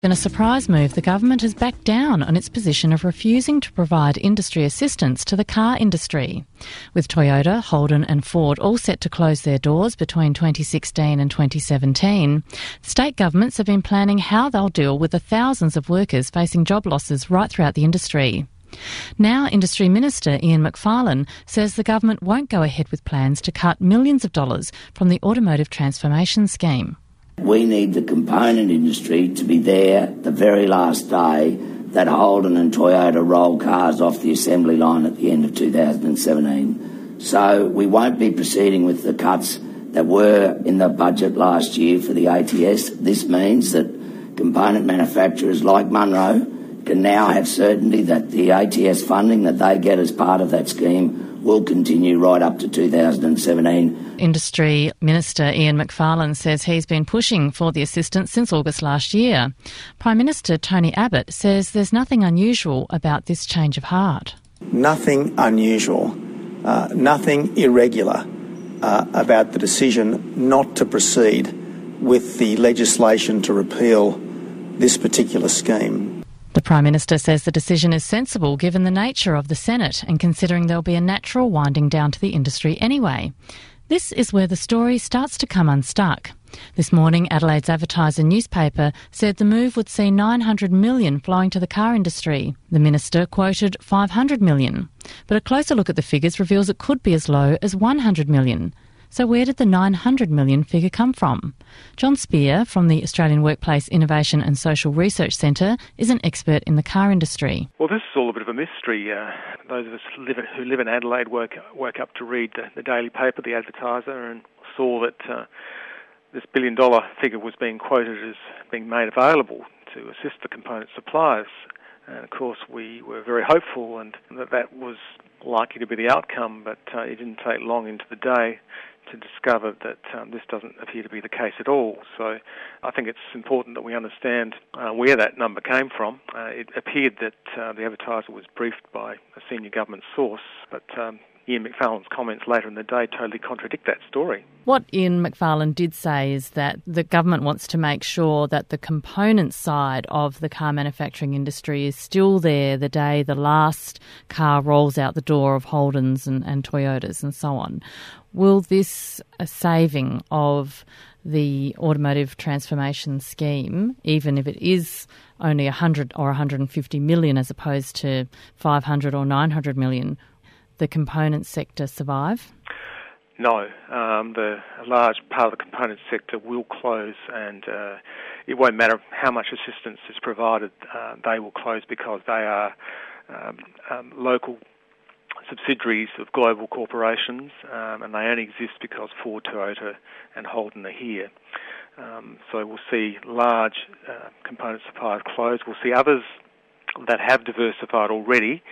In a surprise move, the government has backed down on its position of refusing to provide industry assistance to the car industry. With Toyota, Holden and Ford all set to close their doors between 2016 and 2017, state governments have been planning how they'll deal with the thousands of workers facing job losses right throughout the industry. Now, Industry Minister Ian Macfarlane says the government won't go ahead with plans to cut millions of dollars from the Automotive Transformation Scheme. We need the component industry to be there the very last day that Holden and Toyota roll cars off the assembly line at the end of 2017. So we won't be proceeding with the cuts that were in the budget last year for the ATS. This means that component manufacturers like Munro can now have certainty that the ATS funding that they get as part of that scheme will continue right up to 2017. Industry Minister Ian Macfarlane says he's been pushing for the assistance since August last year. Prime Minister Tony Abbott says there's nothing unusual about this change of heart. Nothing unusual, nothing irregular about the decision not to proceed with the legislation to repeal this particular scheme. The Prime Minister says the decision is sensible given the nature of the Senate and considering there'll be a natural winding down to the industry anyway. This is where the story starts to come unstuck. This morning, Adelaide's Advertiser newspaper said the move would see $900 million flowing to the car industry. The minister quoted $500 million. But a closer look at the figures reveals it could be as low as $100 million. So where did the $900 million figure come from? John Spear from the Australian Workplace Innovation and Social Research Centre is an expert in the car industry. Well, this is all a bit of a mystery. Those of us who live in Adelaide woke up to read the daily paper, the Advertiser, and saw that this billion-dollar figure was being quoted as being made available to assist the component suppliers. And of course, we were very hopeful and that was likely to be the outcome, but it didn't take long into the day to discover that this doesn't appear to be the case at all. So I think it's important that we understand where that number came from. It appeared that the Advertiser was briefed by a senior government source, but Ian Macfarlane's comments later in the day totally contradict that story. What Ian Macfarlane did say is that the government wants to make sure that the component side of the car manufacturing industry is still there the day the last car rolls out the door of Holdens and Toyotas and so on. Will this saving of the Automotive Transformation Scheme, even if it is only 100 or 150 million as opposed to 500 or 900 million, the component sector survive? No, a large part of the component sector will close, and it won't matter how much assistance is provided, they will close because they are local subsidiaries of global corporations, and they only exist because Ford, Toyota and Holden are here. So we'll see large component suppliers close. We'll see others that have diversified already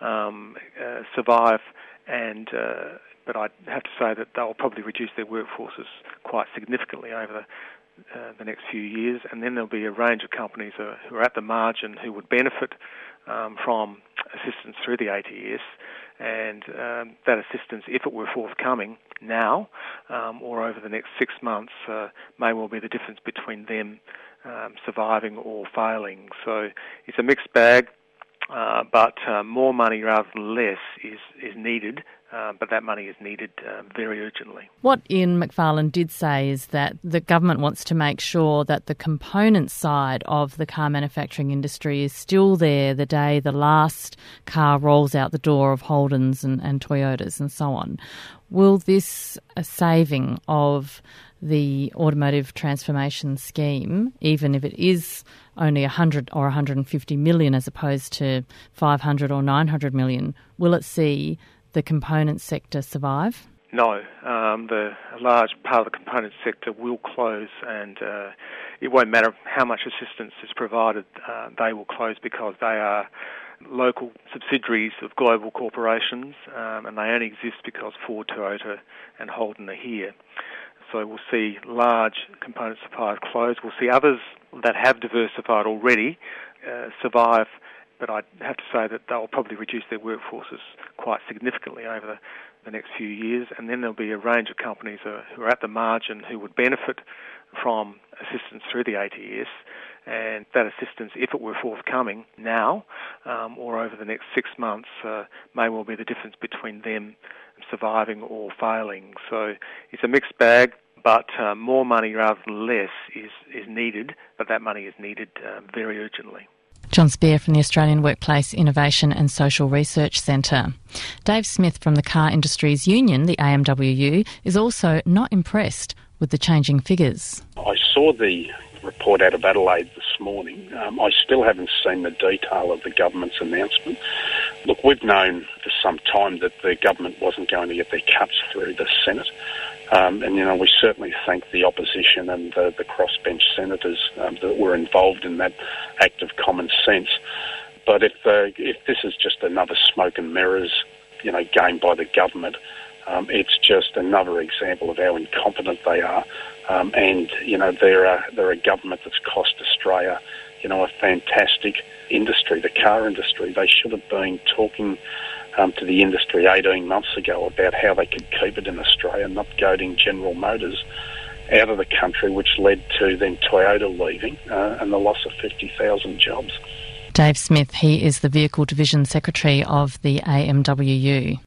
survive, and but I have to say that they'll probably reduce their workforces quite significantly over the next few years, and then there'll be a range of companies who are at the margin who would benefit from assistance through the ATS, and that assistance, if it were forthcoming now or over the next 6 months, may well be the difference between them surviving or failing. So it's a mixed bag, but more money rather than less is needed, but that money is needed very urgently. What Ian Macfarlane did say is that the government wants to make sure that the component side of the car manufacturing industry is still there the day the last car rolls out the door of Holdens and Toyotas and so on. Will this saving of the Automotive Transformation Scheme, even if it is only 100 or 150 million as opposed to 500 or 900 million, will it see the component sector survive? No, a large part of the component sector will close, and it won't matter how much assistance is provided, they will close because they are local subsidiaries of global corporations, and they only exist because Ford, Toyota and Holden are here. So we'll see large component suppliers close. We'll see others that have diversified already survive, but I have to say that they'll probably reduce their workforces quite significantly over the next few years, and then there'll be a range of companies who are at the margin who would benefit from assistance through the ATS, And that assistance, if it were forthcoming now or over the next 6 months, may well be the difference between them surviving or failing. So it's a mixed bag, but more money rather than less is needed, but that money is needed very urgently. John Spear from the Australian Workplace Innovation and Social Research Centre. Dave Smith from the Car Industries Union, the AMWU, is also not impressed with the changing figures. I saw the report out of Adelaide this morning. I still haven't seen the detail of the government's announcement. Look, we've known for some time that the government wasn't going to get their cuts through the Senate. And we certainly thank the opposition and the crossbench senators that were involved in that act of common sense. But if this is just another smoke and mirrors, game by the government, it's just another example of how incompetent they are. And they're a government that's cost Australia, a fantastic industry, the car industry. They should have been talking to the industry 18 months ago about how they could keep it in Australia, not goading General Motors out of the country, which led to then Toyota leaving and the loss of 50,000 jobs. Dave Smith, he is the Vehicle Division Secretary of the AMWU.